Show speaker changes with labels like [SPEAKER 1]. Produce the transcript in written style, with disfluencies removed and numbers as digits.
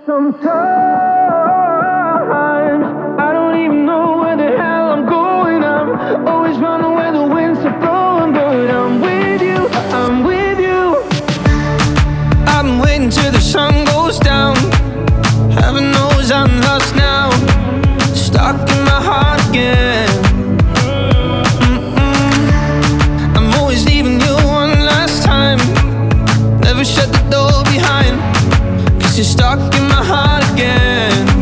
[SPEAKER 1] Sometimes I don't even know where the hell I'm going. I'm always running where the winds are blowing, but I'm with you, I'm with you. I've been waiting till the sun goes down. Heaven knows I'm lost now, stuck in my heart again. I'm always leaving you one last time. Never shut the door behind, 'cause you're stuck in my heart again.